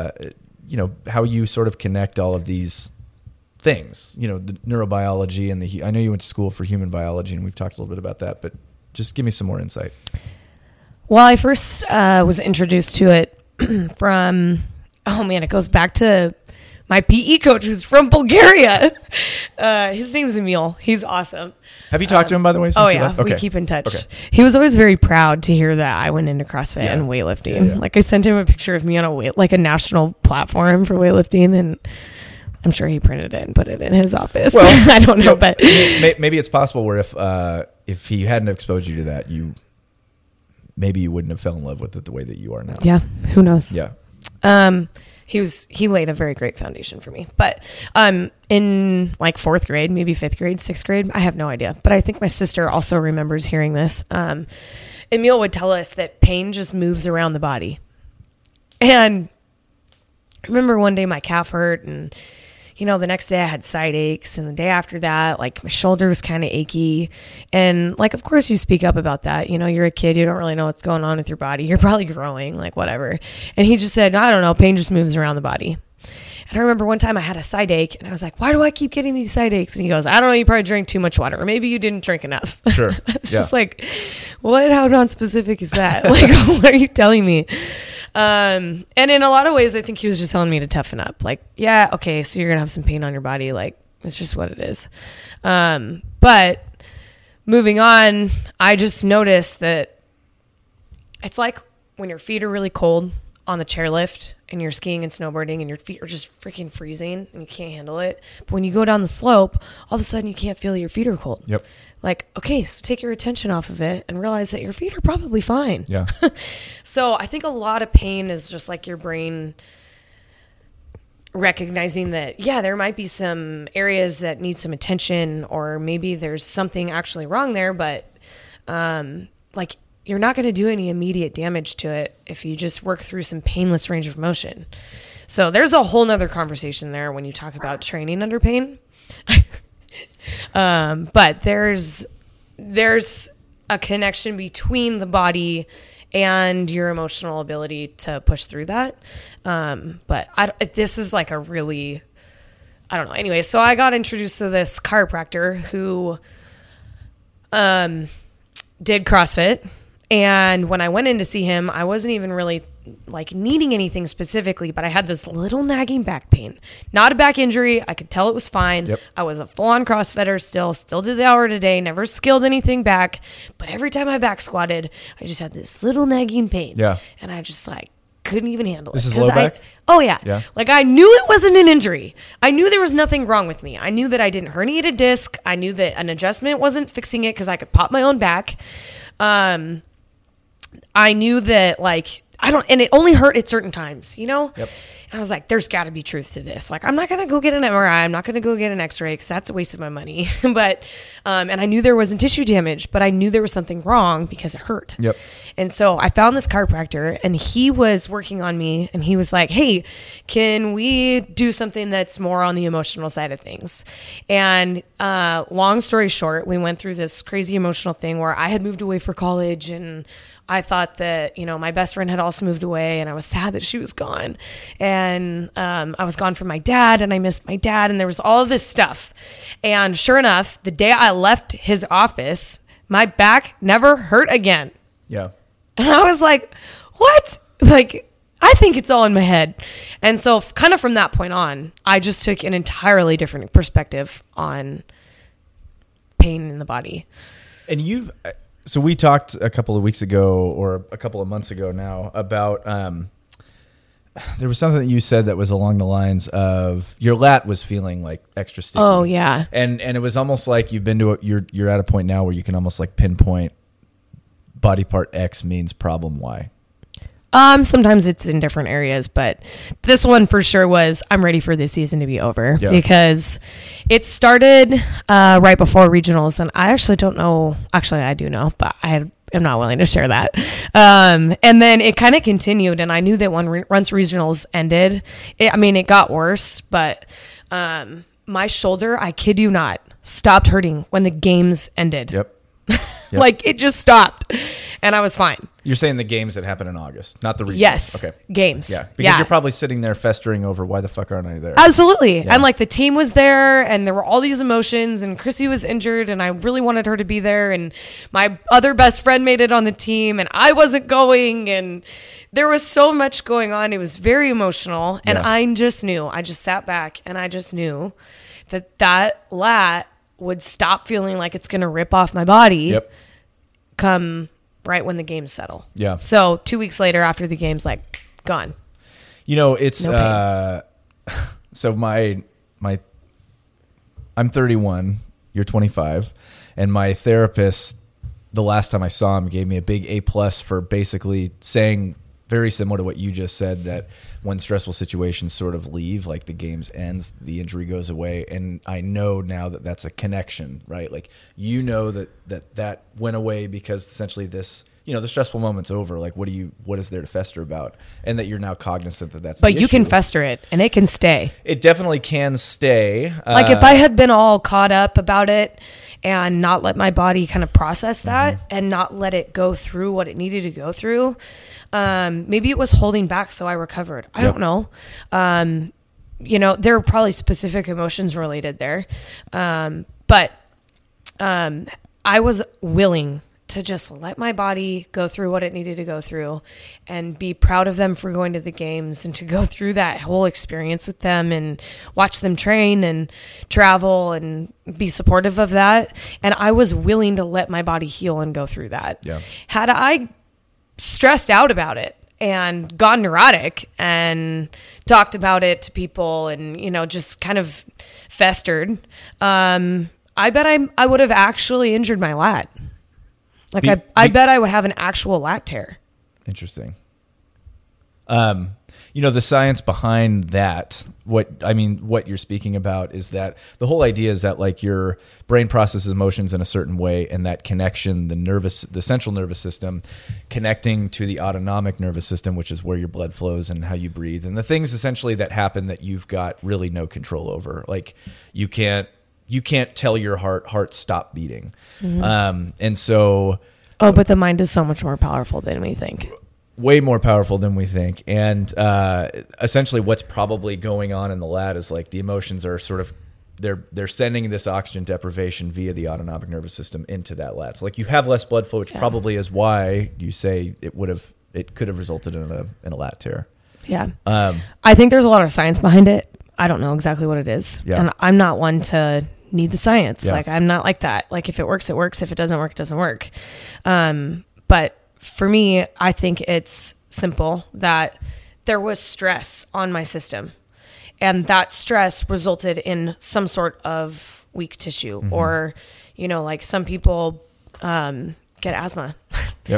how you sort of connect all of these things, the neurobiology and I know you went to school for human biology and we've talked a little bit about that, but just give me some more insight. Well, I first was introduced to it from, it goes back to my PE coach who's from Bulgaria. His name's Emil. He's awesome. Have you talked to him, by the way? Oh, yeah. Okay. We keep in touch. Okay. He was always very proud to hear that I went into CrossFit and weightlifting. Yeah. Like I sent him a picture of me on a national platform for weightlifting, and I'm sure he printed it and put it in his office. Well, I don't know, but maybe it's possible where if he hadn't exposed you to that, maybe you wouldn't have fell in love with it the way that you are now. Yeah. Who knows? Yeah. He laid a very great foundation for me. But in like 4th grade, maybe 5th grade, 6th grade, I have no idea. But I think my sister also remembers hearing this. Emil would tell us that pain just moves around the body. And I remember one day my calf hurt, and the next day I had side aches, and the day after that, like my shoulder was kind of achy. And like, of course you speak up about that. You're a kid. You don't really know what's going on with your body. You're probably growing, like whatever. And he just said, I don't know. Pain just moves around the body. And I remember one time I had a side ache, and I was like, why do I keep getting these side aches? And he goes, I don't know. You probably drank too much water, or maybe you didn't drink enough. Sure. It's just like, how non-specific is that? Like, what are you telling me? And in a lot of ways, I think he was just telling me to toughen up. Like, yeah, okay, so you're going to have some pain on your body. Like, It's just what it is. But moving on, I just noticed that it's like when your feet are really cold on the chairlift and you're skiing and snowboarding and your feet are just freaking freezing and you can't handle it. But when you go down the slope, all of a sudden you can't feel your feet are cold. Yep. Like, okay, so take your attention off of it and realize that your feet are probably fine. Yeah. So I think a lot of pain is just like your brain recognizing that, yeah, there might be some areas that need some attention, or maybe there's something actually wrong there, but like you're not going to do any immediate damage to it if you just work through some painless range of motion. So there's a whole nother conversation there when you talk about training under pain. But there's a connection between the body and your emotional ability to push through that. But this is like a really, I don't know. Anyway, so I got introduced to this chiropractor who did CrossFit. And when I went in to see him, I wasn't even really like needing anything specifically, but I had this little nagging back pain. Not a back injury. I could tell it was fine. Yep. I was a full-on CrossFitter still did the hour a day, never skilled anything back. But every time I back squatted, I just had this little nagging pain. Yeah. And I just like couldn't even handle it. This is low back? Oh, yeah. Yeah. Like I knew it wasn't an injury. I knew there was nothing wrong with me. I knew that I didn't herniate a disc. I knew that an adjustment wasn't fixing it because I could pop my own back. I knew that and it only hurt at certain times, you know? Yep. And I was like, there's got to be truth to this. Like, I'm not going to go get an MRI. I'm not going to go get an x-ray because that's a waste of my money. But, and I knew there wasn't tissue damage, but I knew there was something wrong because it hurt. Yep. And so I found this chiropractor and he was working on me and he was like, hey, can we do something that's more on the emotional side of things? And long story short, we went through this crazy emotional thing where I had moved away for college and I thought that, my best friend had also moved away and I was sad that she was gone. And I was gone from my dad and I missed my dad and there was all this stuff. And sure enough, the day I left his office, my back never hurt again. Yeah. And I was like, what? Like, I think it's all in my head. And so kind of from that point on, I just took an entirely different perspective on pain in the body. And so we talked a couple of weeks ago or a couple of months ago now about, there was something that you said that was along the lines of your lat was feeling like extra sticky. Oh yeah. And it was almost like you've been to you're at a point now where you can almost like pinpoint body part X means problem Y. Sometimes it's in different areas, but this one for sure was, I'm ready for this season to be over because it started right before regionals. And I actually don't know. Actually, I do know, but I am not willing to share that. And then it kind of continued. And I knew that once regionals ended, it got worse, but my shoulder, I kid you not, stopped hurting when the games ended. Yep. Like it just stopped and I was fine. You're saying the games that happen in August, not the regionals. Yes. Okay. Games. Yeah. Because you're probably sitting there festering over why the fuck aren't I there? Absolutely. Yeah. And like the team was there and there were all these emotions and Chrissy was injured and I really wanted her to be there. And my other best friend made it on the team and I wasn't going and there was so much going on. It was very emotional. And I just knew, I just sat back and I just knew that lat would stop feeling like it's going to rip off my body come right when the games settle. Yeah. So 2 weeks later after the games, like gone. It's, no so I'm 31, you're 25. And my therapist, the last time I saw him, gave me a big A+ for basically saying very similar to what you just said, that when stressful situations sort of leave, like the games ends, the injury goes away. And I know now that that's a connection, right? Like, that went away because essentially this, the stressful moment's over. Like, what is there to fester about? And that you're now cognizant that that's But the you issue. can fester it and it can stay. It definitely can stay. Like if I had been all caught up about it and not let my body kind of process that and not let it go through what it needed to go through, maybe it was holding back so I recovered. I don't know. There are probably specific emotions related there. But I was willing to just let my body go through what it needed to go through and be proud of them for going to the games and to go through that whole experience with them and watch them train and travel and be supportive of that. And I was willing to let my body heal and go through that. Yeah. Had I stressed out about it and gone neurotic and talked about it to people and, just kind of festered, I bet I would have actually injured my lat. Like I bet I would have an actual lat tear. Interesting. The science behind that, what you're speaking about is that the whole idea is that like your brain processes emotions in a certain way, and that connection, the central nervous system connecting to the autonomic nervous system, which is where your blood flows and how you breathe, and the things essentially that happen that you've got really no control over. Like you can't tell your heart stop beating. Mm-hmm. And so... Oh, but the mind is so much more powerful than we think. Way more powerful than we think. And essentially what's probably going on in the lat is like the emotions are sort of... They're sending this oxygen deprivation via the autonomic nervous system into that lat. So like you have less blood flow, which probably is why you say it could have resulted in a lat tear. Yeah. I think there's a lot of science behind it. I don't know exactly what it is. Yeah. And I'm not one to need the science. Yeah. Like I'm not like that. Like if it works, it works. If it doesn't work, it doesn't work. But for me, I think it's simple that there was stress on my system, and that stress resulted in some sort of weak tissue, mm-hmm. or, like some people, get asthma. Yep.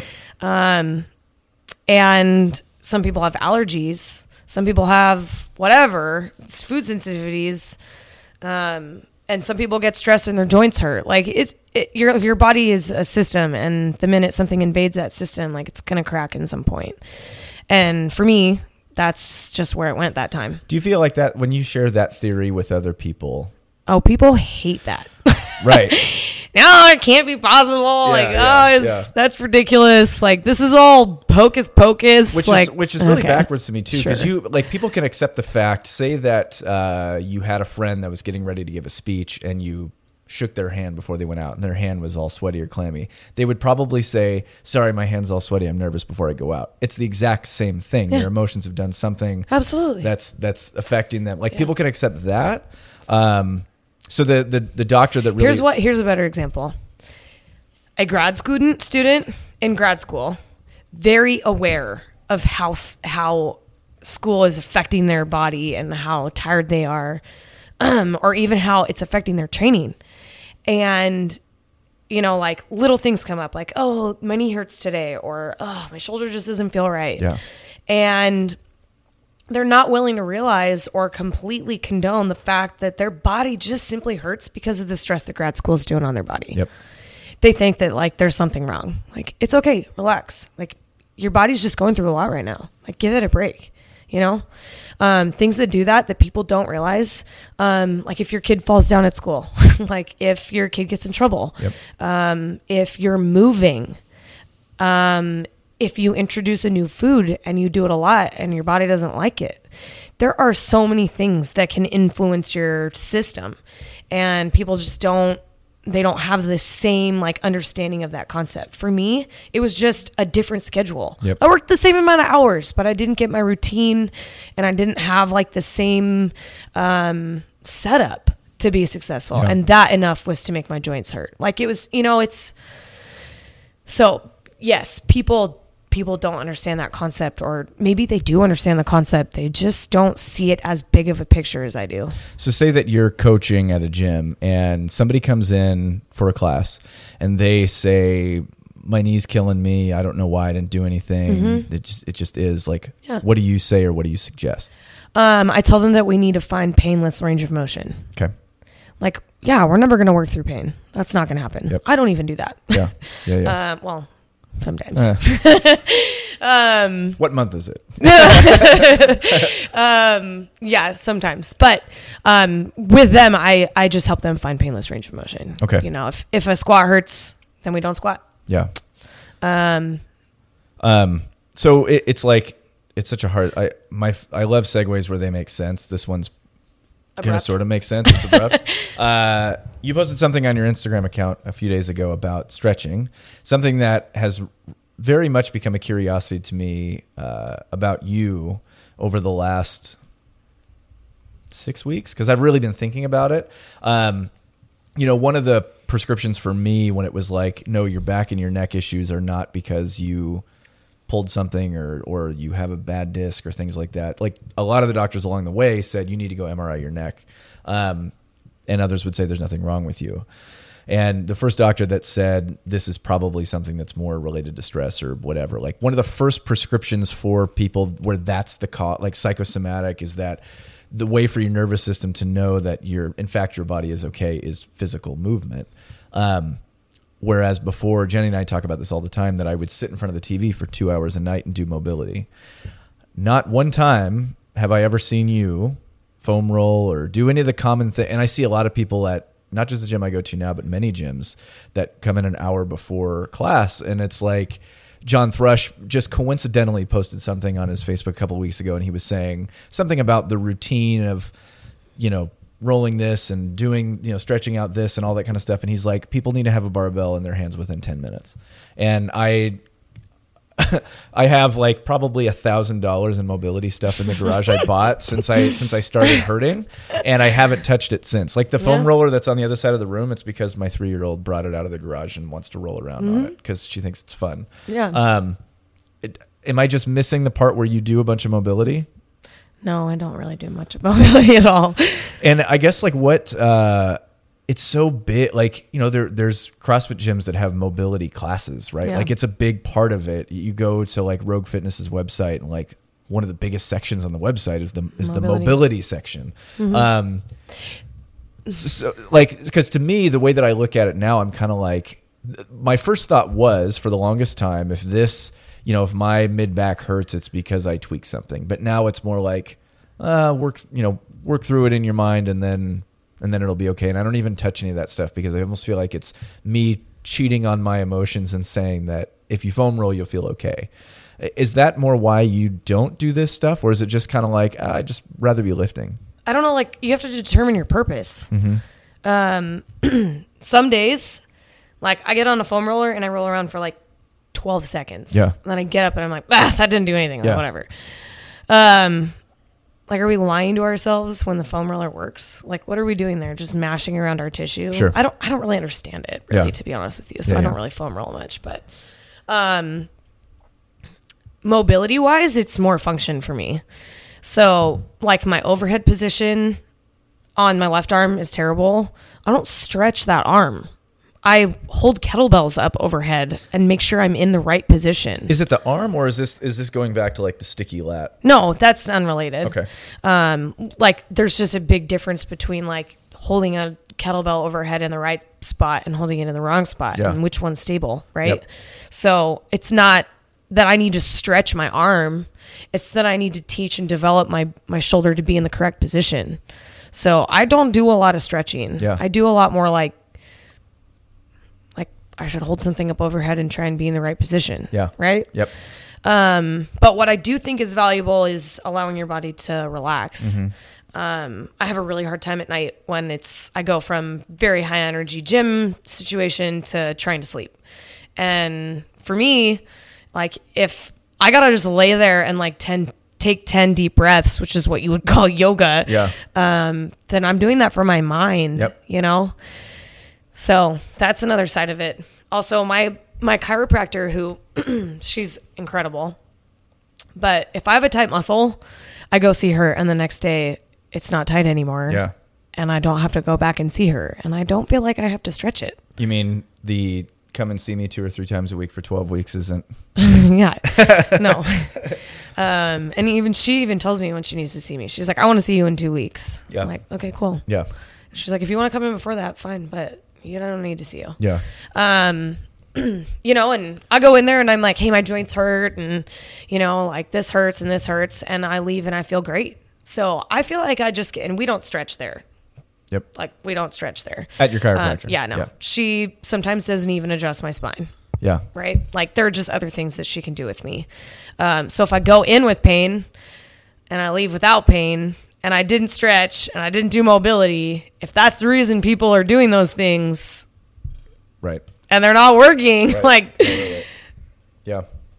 And some people have allergies. Some people have whatever, food sensitivities, and some people get stressed and their joints hurt. Like your body is a system, and the minute something invades that system, like it's gonna crack in some point. And for me, that's just where it went that time. Do you feel like that when you share that theory with other people? Oh, people hate that. Right. No, it can't be possible. That's ridiculous. Like this is all hocus pocus. Which is really backwards to me too, because people can accept the fact. Say that you had a friend that was getting ready to give a speech, and you shook their hand before they went out, and their hand was all sweaty or clammy. They would probably say, "Sorry, my hand's all sweaty. I'm nervous before I go out." It's the exact same thing. Yeah. Their emotions have done something. Absolutely. That's affecting them. Like people can accept that. So the doctor that really... Here's a better example. A grad student in grad school, very aware of how school is affecting their body and how tired they are, or even how it's affecting their training. And, like little things come up like, oh, my knee hurts today, or, oh, my shoulder just doesn't feel right. Yeah. And they're not willing to realize or completely condone the fact that their body just simply hurts because of the stress that grad school is doing on their body. Yep. They think that like there's something wrong. Like, it's okay. Relax. Like your body's just going through a lot right now. Like give it a break, things that do that people don't realize. Like if your kid falls down at school, like if your kid gets in trouble, yep. If you're moving, if you introduce a new food and you do it a lot and your body doesn't like it, there are so many things that can influence your system, and people just don't have the same like understanding of that concept. For me, it was just a different schedule. Yep. I worked the same amount of hours, but I didn't get my routine, and I didn't have like the same setup to be successful. Yeah. And that enough was to make my joints hurt. Like it was, so yes, people don't understand that concept, or maybe they do understand the concept. They just don't see it as big of a picture as I do. So say that you're coaching at a gym and somebody comes in for a class and they say, my knee's killing me. I don't know why I didn't do anything. Mm-hmm. It just is like, yeah. What do you say or what do you suggest? I tell them that we need to find painless range of motion. Okay. Like, yeah, we're never going to work through pain. That's not going to happen. Yep. I don't even do that. Yeah. Well, sometimes. What month is it? Yeah, sometimes. But with them, I just help them find painless range of motion. Okay. If a squat hurts, then we don't squat. Yeah. So it's like, it's such a hard, I love segues where they make sense. This one's Gonna sort of make sense. It's abrupt. You posted something on your Instagram account a few days ago about stretching, something that has very much become a curiosity to me about you over the last 6 weeks, because I've really been thinking about it. One of the prescriptions for me when it was like, no, your back and your neck issues are not because you pulled something or you have a bad disc or things like that. Like a lot of the doctors along the way said, you need to go MRI your neck. And others would say there's nothing wrong with you. And the first doctor that said this is probably something that's more related to stress or whatever, like one of the first prescriptions for people where that's the cause, like psychosomatic, is that the way for your nervous system to know that in fact your body is okay is physical movement. Whereas before, Jenny and I talk about this all the time, that I would sit in front of the TV for 2 hours a night and do mobility. Not one time have I ever seen you foam roll or do any of the common thing. And I see a lot of people at not just the gym I go to now, but many gyms that come in an hour before class. And it's like John Thrush just coincidentally posted something on his Facebook a couple of weeks ago. And he was saying something about the routine of, rolling this and doing, stretching out this and all that kind of stuff. And he's like, people need to have a barbell in their hands within 10 minutes. And I have like probably $1,000 in mobility stuff in the garage I bought since I started hurting, and I haven't touched it since. Like the foam roller that's on the other side of the room, it's because my 3-year-old brought it out of the garage and wants to roll around on it because she thinks it's fun. Yeah. Am I just missing the part where you do a bunch of mobility? No, I don't really do much mobility at all. And I guess like what it's so big, like, there's CrossFit gyms that have mobility classes, right? Yeah. Like it's a big part of it. You go to like Rogue Fitness's website and like one of the biggest sections on the website is the mobility section. Mm-hmm. So like, because to me, the way that I look at it now, I'm kind of like, my first thought was for the longest time, if this, if my mid back hurts, it's because I tweaked something. But now it's more like work through it in your mind, and then it'll be okay. And I don't even touch any of that stuff because I almost feel like it's me cheating on my emotions and saying that if you foam roll, you'll feel okay. Is that more why you don't do this stuff, or is it just kind of like I'd just rather be lifting? I don't know. Like you have to determine your purpose. Mm-hmm. Some days, like I get on a foam roller and I roll around for like 12 seconds. Yeah. And then I get up and I'm like, that didn't do anything. Yeah. Whatever. Like, are we lying to ourselves when the foam roller works? Like, what are we doing there? Just mashing around our tissue? Sure. I don't really understand it, really, to be honest with you. So I don't really foam roll much. But mobility wise, it's more function for me. So like my overhead position on my left arm is terrible. I don't stretch that arm. I hold kettlebells up overhead and make sure I'm in the right position. Is it the arm, or is this going back to like the sticky lat? No, that's unrelated. Okay. Like there's just a big difference between like holding a kettlebell overhead in the right spot and holding it in the wrong spot, and which one's stable, right? Yep. So it's not that I need to stretch my arm. It's that I need to teach and develop my shoulder to be in the correct position. So I don't do a lot of stretching. Yeah. I do a lot more like I should hold something up overhead and try and be in the right position. Yeah. Right? Yep. But what I do think is valuable is allowing your body to relax. Mm-hmm. I have a really hard time at night when I go from very high energy gym situation to trying to sleep. And for me, like if I got to just lay there and like take 10 deep breaths, which is what you would call yoga. Yeah. Then I'm doing that for my mind, So that's another side of it. Also, my chiropractor, who she's incredible, but if I have a tight muscle, I go see her, and the next day it's not tight anymore. Yeah. And I don't have to go back and see her, and I don't feel like I have to stretch it. You mean the come and see me 2 or 3 times a week for 12 weeks isn't? Yeah. No. And she even tells me when she needs to see me. She's like, I want to see you in 2 weeks. Yeah. I'm like, okay, cool. Yeah. She's like, if you want to come in before that, fine, but I don't need to see you. Yeah. And I go in there and I'm like, hey, my joints hurt, and like this hurts and this hurts, and I leave and I feel great. So I feel like and we don't stretch there. Yep. Like we don't stretch there. At your chiropractor. Yeah, no. Yeah. She sometimes doesn't even adjust my spine. Yeah. Right? Like there are just other things that she can do with me. So if I go in with pain and I leave without pain, and I didn't stretch and I didn't do mobility, if that's the reason people are doing those things, right, and they're not working, right. like, yeah.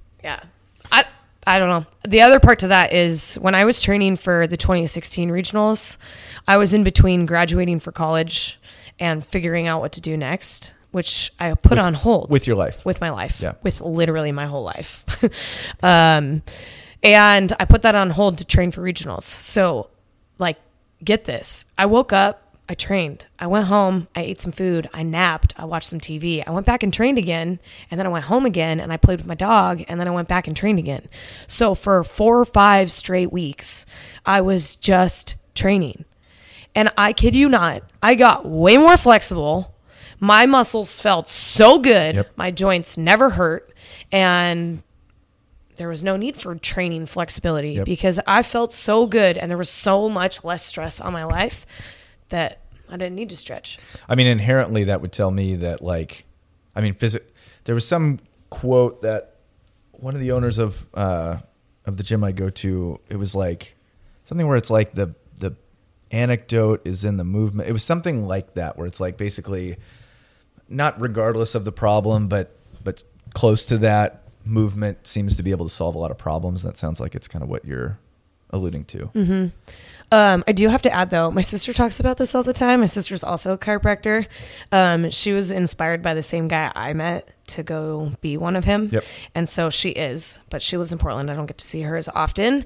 I don't know. The other part to that is when I was training for the 2016 regionals, I was in between graduating for college and figuring out what to do next, which I put on hold. With your life. With my life. Yeah. With literally my whole life. And I put that on hold to train for regionals. So, like, get this. I woke up, I trained. I went home, I ate some food, I napped, I watched some TV. I went back and trained again, and then I went home again and I played with my dog, and then I went back and trained again. So for 4 or 5 straight weeks, I was just training. And I kid you not, I got way more flexible. My muscles felt so good. Yep. My joints never hurt. And there was no need for training flexibility because I felt so good, and there was so much less stress on my life that I didn't need to stretch. I mean, inherently, that would tell me that, like, I mean, there was some quote that one of the owners of the gym I go to, it was like something where it's like the anecdote is in the movement. It was something like that, where it's like basically not regardless of the problem, but close to that, movement seems to be able to solve a lot of problems. That sounds like it's kind of what you're alluding to. Mm-hmm. I do have to add, though, my sister talks about this all the time. My sister's also a chiropractor. She was inspired by the same guy I met to go be one of him. Yep. And so she is, but she lives in Portland. I don't get to see her as often.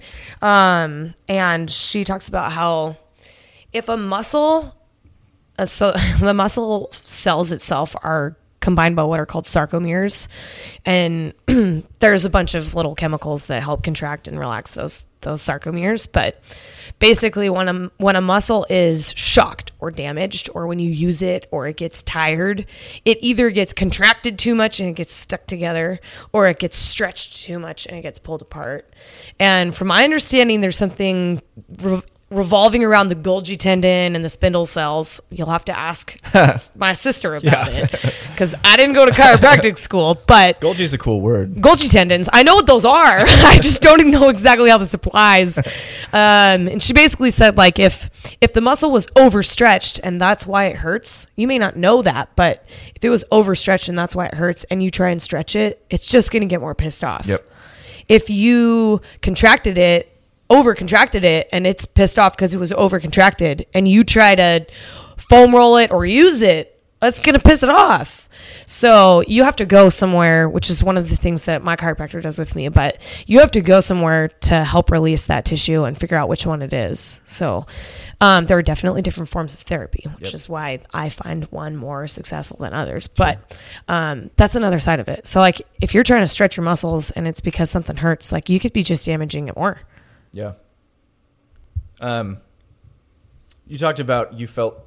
And she talks about how if a muscle, so the muscle cells itself are combined by what are called sarcomeres, and there's a bunch of little chemicals that help contract and relax those sarcomeres. But basically, when a muscle is shocked or damaged, or when you use it or it gets tired, it either gets contracted too much and it gets stuck together, or it gets stretched too much and it gets pulled apart. And from my understanding, there's something revolving around the Golgi tendon and the spindle cells. You'll have to ask my sister about it, because I didn't go to chiropractic school. But Golgi is a cool word. Golgi tendons, I know what those are. I just don't even know exactly how this applies. And she basically said, like, if the muscle was overstretched and that's why it hurts, you may not know that, but if it was overstretched and that's why it hurts, and you try and stretch it, it's just going to get more pissed off. Yep. If you over-contracted it, and it's pissed off because it was over-contracted, and you try to foam roll it or use it, that's going to piss it off. So you have to go somewhere, which is one of the things that my chiropractor does with me, but you have to go somewhere to help release that tissue and figure out which one it is. So there are definitely different forms of therapy, which is why I find one more successful than others. But that's another side of it. So, like, if you're trying to stretch your muscles and it's because something hurts, like, you could be just damaging it more. Yeah. You talked about you felt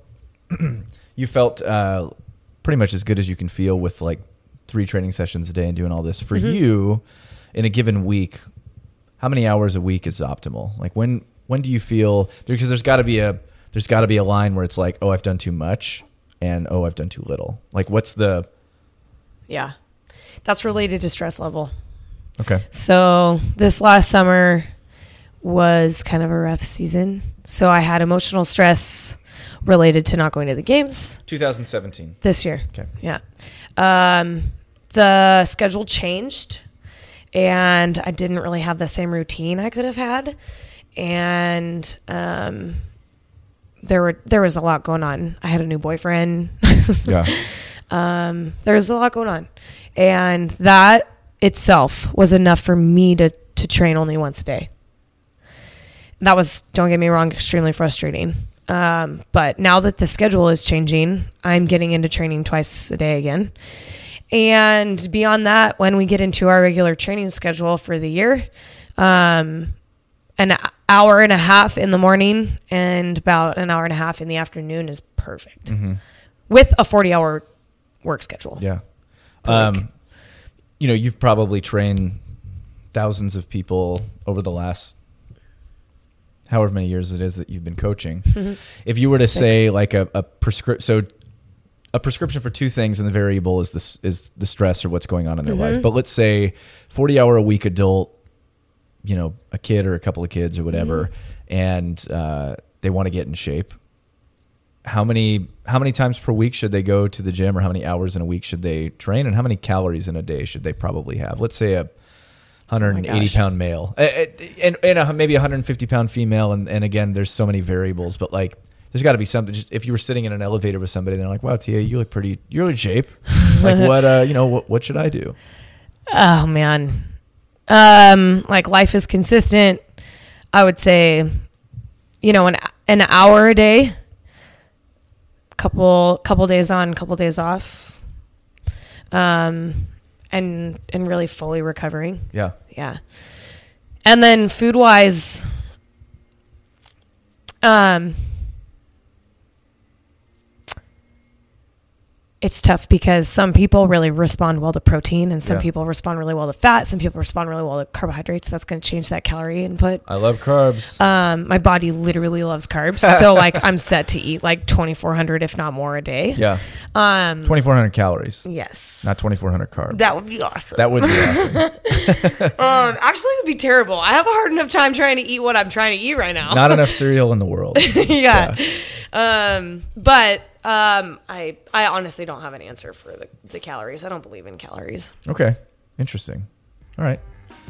pretty much as good as you can feel with, like, 3 training sessions a day and doing all this. For you, in a given week, how many hours a week is optimal? Like, when do you feel, because there's got to be a line where it's like, oh, I've done too much, and oh, I've done too little. Like, what's the? Yeah, that's related to stress level. Okay. So this last summer was kind of a rough season. So I had emotional stress related to not going to the games. 2017. This year. Okay. Yeah. The schedule changed, and I didn't really have the same routine I could have had. And there was a lot going on. I had a new boyfriend. Yeah. There was a lot going on. And that itself was enough for me to train only once a day. That was, don't get me wrong, extremely frustrating. But now that the schedule is changing, I'm getting into training twice a day again. And beyond that, when we get into our regular training schedule for the year, an hour and a half in the morning and about an hour and a half in the afternoon is perfect. With a 40-hour work schedule. Yeah. You've probably trained thousands of people over the last however many years it is that you've been coaching. If you were to say, like, a prescription for 2 things, and the variable is the stress or what's going on in their life. But let's say 40-hour a week adult, a kid or a couple of kids or whatever, and they want to get in shape. How many times per week should they go to the gym, or how many hours in a week should they train, and how many calories in a day should they probably have? Let's say a 180-pound male and maybe a 150-pound female, and again, there's so many variables, but like there's got to be something. Just, if you were sitting in an elevator with somebody, and they're like, "Wow, Tia, you're in shape." Like what should I do? Oh man, like life is consistent. I would say, an hour a day. Couple days on, couple days off, and really fully recovering. Yeah. And then food wise, it's tough because some people really respond well to protein, and some people respond really well to fat. Some people respond really well to carbohydrates. That's going to change that calorie input. I love carbs. My body literally loves carbs. So like I'm set to eat like 2,400, if not more a day. Yeah. 2,400 calories. Yes. Not 2,400 carbs. That would be awesome. That would be awesome. Actually, it would be terrible. I have a hard enough time trying to eat what I'm trying to eat right now. Not enough cereal in the world. Yeah. But I honestly don't have an answer for the calories. I don't believe in calories. Okay. Interesting. All right.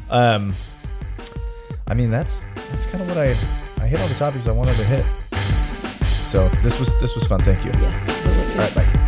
I mean, that's kind of what I hit all the topics I wanted to hit. So this was fun. Thank you. Yes, absolutely. All right. Bye.